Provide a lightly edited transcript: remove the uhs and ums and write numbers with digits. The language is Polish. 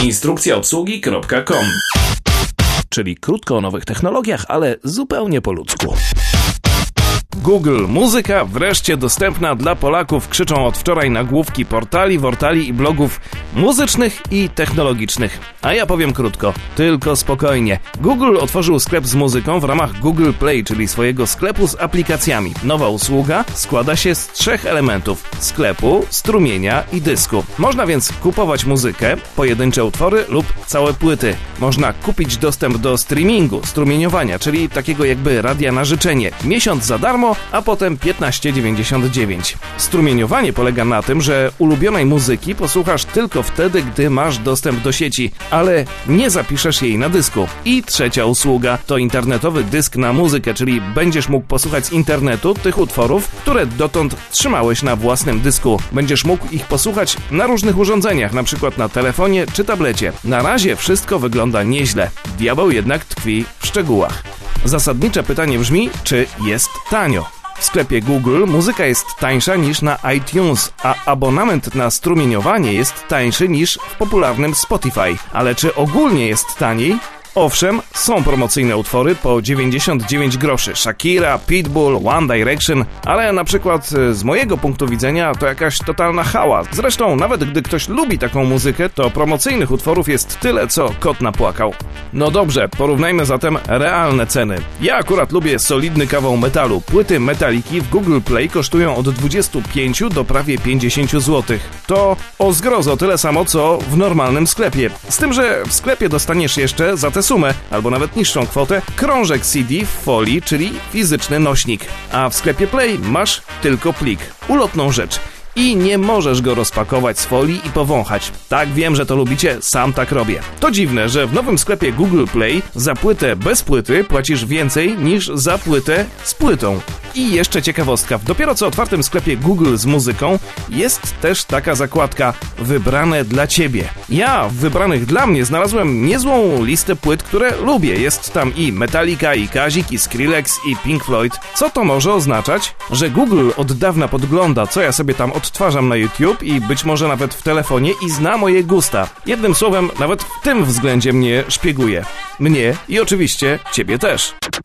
Instrukcjaobsługi.com. Czyli krótko o nowych technologiach, ale zupełnie po ludzku. Google Muzyka wreszcie dostępna dla Polaków, krzyczą od wczoraj nagłówki portali, wortali i blogów muzycznych i technologicznych. A ja powiem krótko, tylko spokojnie. Google otworzył sklep z muzyką w ramach Google Play, czyli swojego sklepu z aplikacjami. Nowa usługa składa się z 3 elementów: sklepu, strumienia i dysku. Można więc kupować muzykę, pojedyncze utwory lub całe płyty. Można kupić dostęp do streamingu, strumieniowania, czyli takiego jakby radia na życzenie. Miesiąc za darmo, a potem 15,99. Strumieniowanie polega na tym, że ulubionej muzyki posłuchasz tylko wtedy, gdy masz dostęp do sieci, ale nie zapiszesz jej na dysku. I trzecia usługa to internetowy dysk na muzykę, czyli będziesz mógł posłuchać z internetu tych utworów, które dotąd trzymałeś na własnym dysku. Będziesz mógł ich posłuchać na różnych urządzeniach, na przykład na telefonie czy tablecie. Na razie wszystko wygląda nieźle. Diabeł jednak tkwi w szczegółach. Zasadnicze pytanie brzmi, czy jest tanio? W sklepie Google muzyka jest tańsza niż na iTunes, a abonament na strumieniowanie jest tańszy niż w popularnym Spotify. Ale czy ogólnie jest taniej? Owszem, są promocyjne utwory po 99 groszy. Shakira, Pitbull, One Direction, ale na przykład z mojego punktu widzenia to jakaś totalna chała. Zresztą nawet gdy ktoś lubi taką muzykę, to promocyjnych utworów jest tyle, co kot napłakał. No dobrze, porównajmy zatem realne ceny. Ja akurat lubię solidny kawał metalu. Płyty Metaliki w Google Play kosztują od 25 do prawie 50 zł. To o zgrozo tyle samo, co w normalnym sklepie. Z tym, że w sklepie dostaniesz jeszcze za tę sumę, albo nawet niższą kwotę, krążek CD w folii, czyli fizyczny nośnik. A w sklepie Play masz tylko plik, ulotną rzecz. I nie możesz go rozpakować z folii i powąchać. Tak, wiem, że to lubicie, sam tak robię. To dziwne, że w nowym sklepie Google Play za płytę bez płyty płacisz więcej niż za płytę z płytą. I jeszcze ciekawostka, w dopiero co otwartym sklepie Google z muzyką jest też taka zakładka wybrane dla Ciebie. Ja w wybranych dla mnie znalazłem niezłą listę płyt, które lubię. Jest tam i Metallica, i Kazik, i Skrillex, i Pink Floyd. Co to może oznaczać? Że Google od dawna podgląda, co ja sobie tam odtwarzam na YouTube i być może nawet w telefonie i zna moje gusta. Jednym słowem, nawet w tym względzie mnie szpieguje. Mnie i oczywiście Ciebie też.